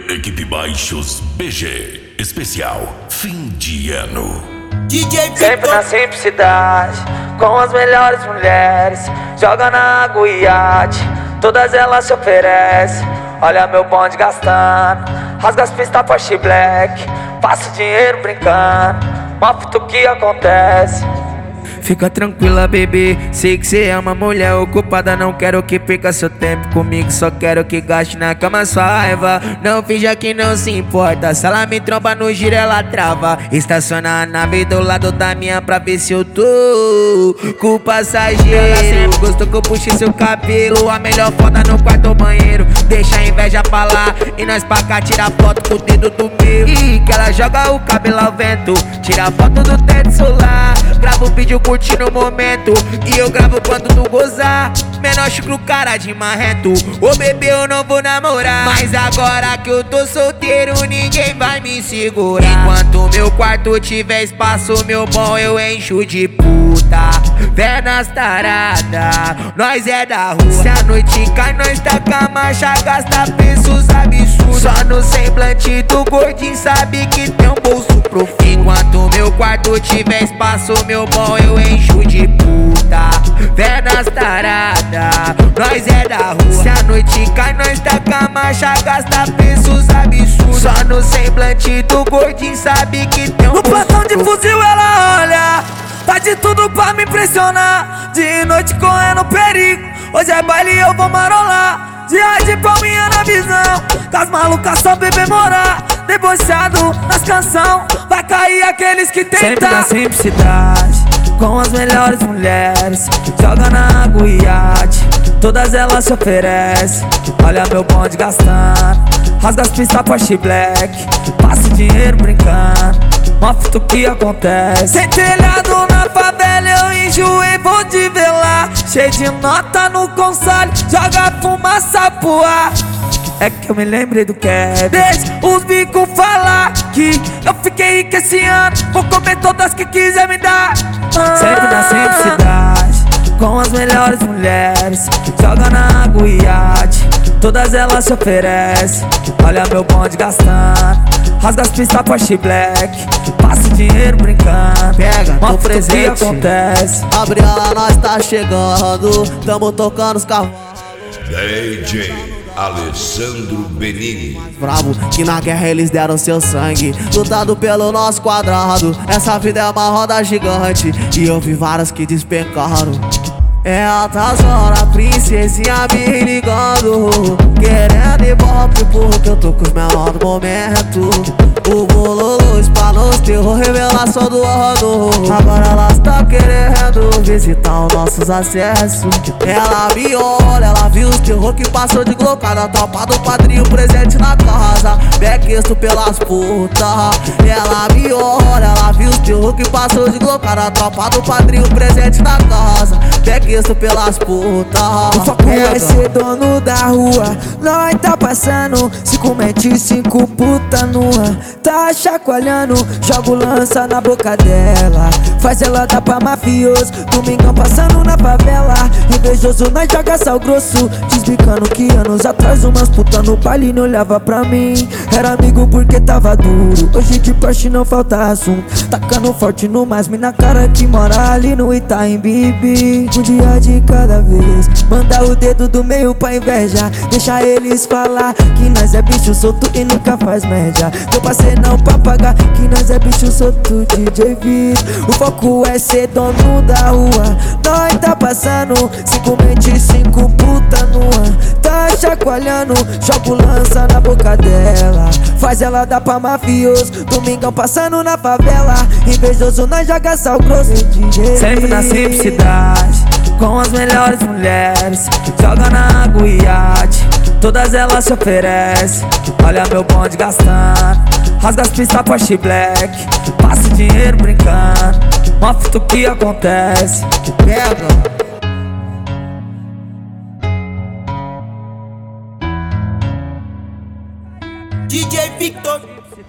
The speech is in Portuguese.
Equipe Baixos BG, especial fim de ano. DJ Sempre na simplicidade, com as melhores mulheres. Joga na água e iate, todas elas se oferecem. Olha meu bonde gastando, rasga as pistas Porsche Black. Passa dinheiro brincando, mostra o que acontece. Fica tranquila, bebê, sei que cê é uma mulher ocupada. Não quero que perca seu tempo comigo, só quero que gaste na cama sua raiva. Não finja que não se importa, se ela me tromba no giro ela trava. Estaciona a nave do lado da minha pra ver se eu tô com o passageiro. Ela sempre gostou que eu puxe seu cabelo, a melhor foda no quarto ou banheiro. Deixa a inveja pra lá e nós pra cá tirar foto com o dedo do meu. E que ela joga o cabelo ao vento, tira foto do teto solar. Grava o vídeo curtindo o momento e eu gravo quando tu gozar. Menor chucro, cara de marrento. Ô bebê, eu não vou namorar, mas agora que eu tô solteiro ninguém vai me segurar. Enquanto meu quarto tiver espaço, meu bom, eu encho de puta. Pernas tarada, nós é da rua. Se a noite cai, nós taca a marcha, gasta preços absurdos. Só no semblante do gordinho sabe que tem um bolso profundo. Enquanto meu quarto tiver espaço, meu bom, eu encho de puta. Pernas tarada, nós é da rua. Se a noite cai, nós taca a marcha, gasta preços absurdos. Só no semblante do gordinho sabe que tem um no bolso plantão de profundo. fuzil ela olha, tá de tudo pra me impressionar. De noite correndo perigo, hoje é baile e eu vou marolar. Dia de palminha na visão, das malucas só bebê morar. Debochado nas canção, vai cair aqueles que tentam. Sempre na simplicidade, com as melhores mulheres. Joga na água e iate, todas elas se oferecem. Olha meu bonde gastando, rasga as pistas Porsche Black. Passa dinheiro brincando, mostra o que acontece. Sem telhado na favela eu enjoei, vou te ver lá. Cheio de nota no console, joga fumaça pro ar. É que eu me lembrei do que é. Deixa os bicos falar que eu fiquei rico esse ano. Vou comer todas que quiser me dar. Sempre na simplicidade, com as melhores mulheres. Joga na água e iate, todas elas se oferecem. Olha meu bonde gastando, rasga as pistas Porsche Black. Passa dinheiro brincando, pega no presente. O que acontece? Gabriela, nós tá chegando, tamo tocando os cavalos. DJ Alessandro Benini. Bravo, que na guerra eles deram seu sangue, lutado pelo nosso quadrado. Essa vida é uma roda gigante e eu vi várias que despencaram. É altas horas, princesinha me ligando, querendo ibope porque eu tô com os menores do momento. O bololô espalhou os terror, revelação do ano. Agora elas tá querendo visitar os nossos acessos. Ela me olha, ela viu os terror que passou de glocada. Tropa do padrinho presente na casa, bequesto pelas putas. Ela me olha, ela viu os terror que passou de glocada. Tropa do padrinho presente na casa, bequesto pelas putas. O foco é ser dono da rua, nós tá passando 5 mente, 5 puta nua. Tá chacoalhando, joga o lança na boca dela, faz ela dar pra mafioso. Domingão passando na favela, invejoso nós joga sal grosso. Desbicando que anos atrás umas puta no baile não olhava pra mim. Era amigo porque tava duro, hoje de Porsche não falta assunto. Tacando forte no mais mina cara que mora ali no Itaim Bibi. Um dia de cada vez, manda o dedo do meio pra inveja. Deixa eles falar que nós é bicho solto e nunca faz média. Teu parceiro não pra pagar, que nós é bicho solto, DJ Vitor. O foco é ser dono da rua, nós tá passando 5 mente, 5 puta nua. Tá chacoalhando, joga o lança na boca dela, faz ela dar pra mafioso. Domingão passando na favela, invejoso nós joga sal grosso, DJ. sempre na simplicidade, com as melhores mulheres. Joga na água e iate, todas elas se oferecem. Olha meu bonde gastando, rasga as pistas Porsche Black. Passa dinheiro brincando, mostra o que acontece. Pega. DJ Victor.